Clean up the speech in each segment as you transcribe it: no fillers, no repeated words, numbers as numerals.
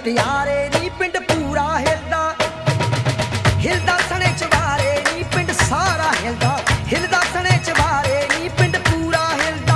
ਮੁਟਿਆਰੇ ਨੀ ਪਿੰਡ ਪੂਰਾ ਹਿਲਦਾ ਹਿਲਦਾ ਸਣੇ ਚਵਾਰੇ ਨੀ ਪਿੰਡ ਸਾਰਾ ਹਿਲਦਾ ਹਿਲਦਾ ਸਣੇ ਚਵਾਰੇ ਨੀ ਪਿੰਡ ਪੂਰਾ ਹਿਲਦਾ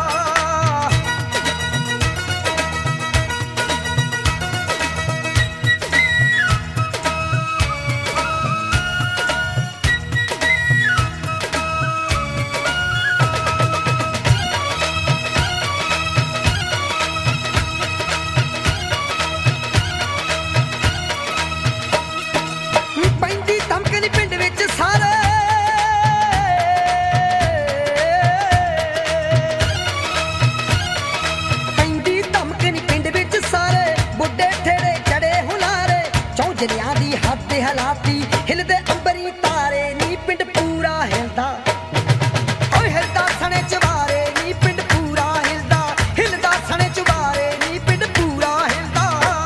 ਜਲਿਆਂ ਦੀ ਹੱਥ ਹਲਾਤੀ ਹਿਲਦੇ ਅੰਬਰੀ ਤਾਰੇ ਨੀ ਪਿੰਡ ਪੂਰਾ ਹਿਲਦਾ ਓਏ ਹਿਲਦਾ ਸਣੇ ਚਵਾਰੇ ਨੀ ਪਿੰਡ ਪੂਰਾ ਹਿਲਦਾ ਹਿਲਦਾ ਸਣੇ ਚਵਾਰੇ ਨੀ ਪਿੰਡ ਪੂਰਾ ਹਿਲਦਾ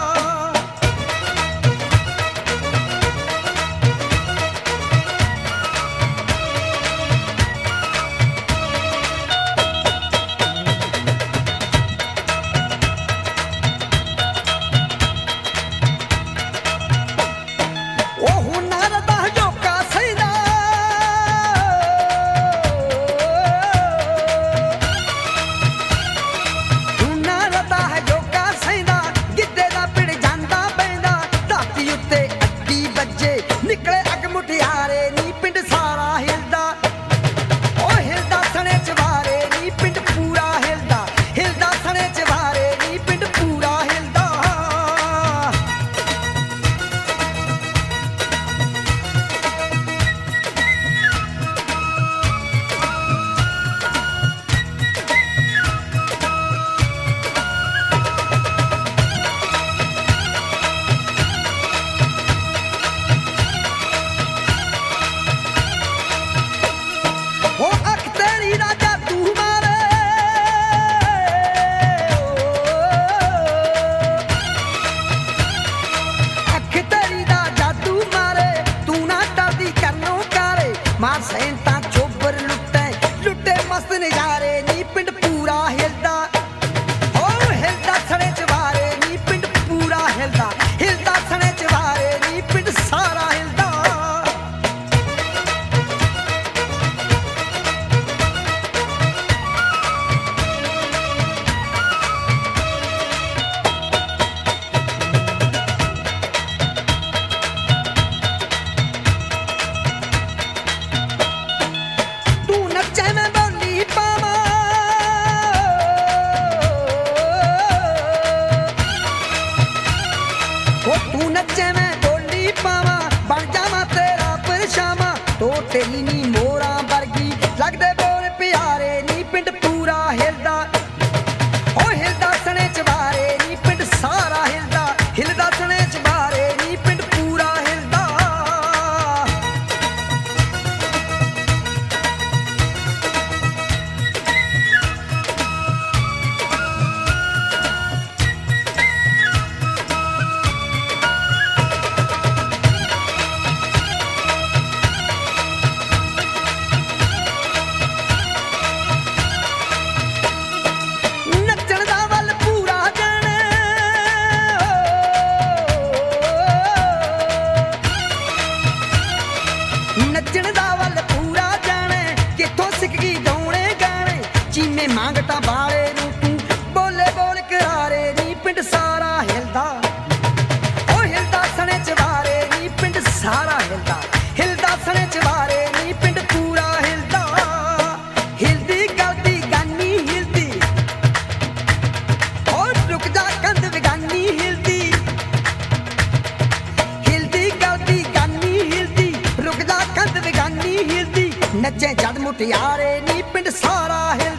ਨਿਕਲੇ ਅੱਗ ਮੁਟਿਆਰੇ ਨੀ ਪਿੰਡ ਸਾਰਾ ਹਿਲਦਾ ਓ ਹਿਲਦਾ ਸਣੇ ਚਵਾਰੇ ਨੀ ਪਿੰਡ ਪੂਰਾ ਹਿਲਦਾ ਹਿਲਦਾ ਸਣੇ ਚਵਾਰੇ ਨੀ ਪਿੰਡ ਪੂਰਾ ਹਿਲਦਾ ਮਾਰ ਸੈਂਟਾਂ ਚੋਬਰ ਲੁੱਟੇ ਮਸਤ ਨਜ਼ਾਰੇ ਨੀ ਪਿੰਡ ਪੂਰਾ ਹਿਲਦਾ ਓ ਹਿਲਦਾ ਸਣੇ ਚਵਾਰੇ ਨੀ ਪਿੰਡ ਪੂਰਾ ਹਿਲਦਾ ਹਿਲਦਾ ਸਣੇ ਚਵਾਰੇ ਨੀ ਪਿੰਡ ਸਾਰਾ ਹਿਲਦਾ ਤੂੰ ਨੱਚੇ ਮੈਂ ਬੋਲੀ ਪਾਵਾਂ ਬਣ ਜਾਵਾਂ ਤੇਰਾ ਪਰਛਾਵਾਂ ਤੋਤੇ ਨੀ ਮੋਰਾਂ ਵਰਗੀ ਲੱਗਦੇ ਬੋਲ ਪਿਆਰੇ ਨੀ ਪਿੰਡ ਪੂਰਾ ਹਿਲਦਾ ਓ ਹਿਲਦਾ ਸਣੇ ਚਵਾਰੇ ਨੀ ਪਿੰਡ ਸਾਰਾ ਹਿਲਦਾ ਹਿਲਦਾ ਸਣੇ ਚਵਾਰੇ ਨੀ ਪਿੰਡ ਪੂਰਾ ਹਿਲਦਾ ਨੱਚਣ ਦਾ ਵੱਲ ਪੂਰਾ ਜਾਣੇ ਕਿੱਥੋਂ ਸਿੱਖ ਗਈ ਗਾਉਣੇ ਗਾਣੇ ਚੀਮੇ ਮੰਗਤਾ ਬਾਲੇ ਨੂੰ ਤੂੰ ਬੋਲੇ ਬੋਲ ਕਰਾਰੇ ਨੀ ਪਿੰਡ ਸਾਰਾ ਹਿਲਦਾ ਓ ਹਿਲਦਾ ਸਣੇ ਚਵਾਰੇ ਨੀ ਪਿੰਡ ਸਾਰਾ ਹਿਲਦਾ ਹਿਲਦਾ ਸਣੇ ਚਵਾਰੇ ਨੀ ਪਿੰਡ ਪੂਰਾ ਹਿਲਦਾ ਹਿਲਦੀ ਗਲਦੀ ਗਾਨੀ ਹਿਲਦੀ ਓ ਰੁਕ ਜਾ ਕੰਧ ਵਿਗਾਨੀ ਹਿਲਦੀ ਹਿਲਦੀ ਗਲਦੀ ਗਾਨੀ ਹਿਲਦੀ ਰੁਕ ਜਾ ਕੰਧ ਵਿਗਾਨੀ ਹਿਲਦੀ ਨੱਚੇ ਜਦ ਮੁਟਿਆਰੇ ਨੀ ਪਿੰਡ ਸਾਰਾ ਹਿਲਦਾ